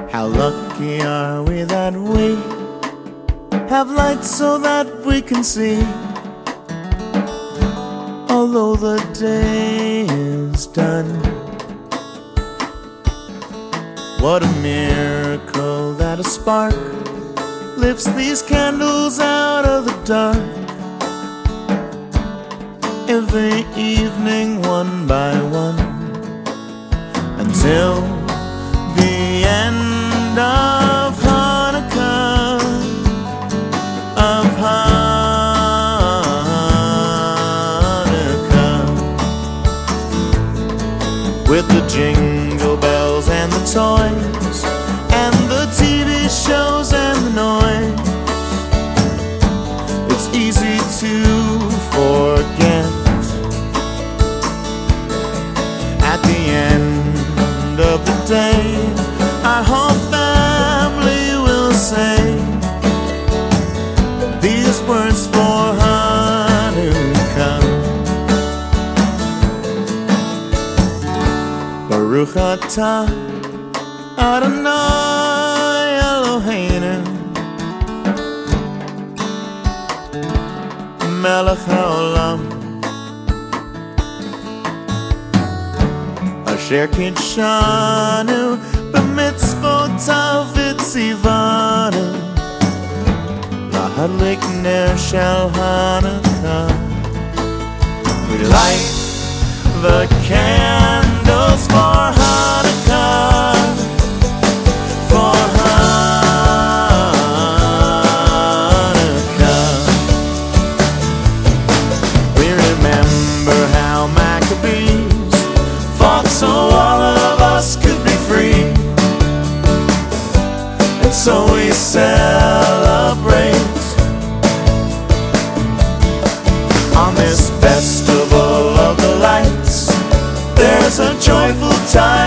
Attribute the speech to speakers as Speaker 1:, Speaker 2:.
Speaker 1: How lucky are we that we have lights so that we can see, although the day is done. What a miracle that a spark lifts these candles out of the dark. Every evening, one by one, until the end of Hanukkah, of Hanukkah. With the jingle bells and the toys, and the TV shows and the noise, it's easy to forget. At the end of the day, our whole family will say these words for Hanukkah: Baruch atah Adonai Eloheinu Melech haolam Asher kidshanu b'mitzvotav v'tzivanu lahadlik ner shel Hanukkah. We light the candles for Hanukkah, for Hanukkah. We remember how Maccabees fought so all of us could be free, and so we celebrate on this festival of the lights. There's a joyful time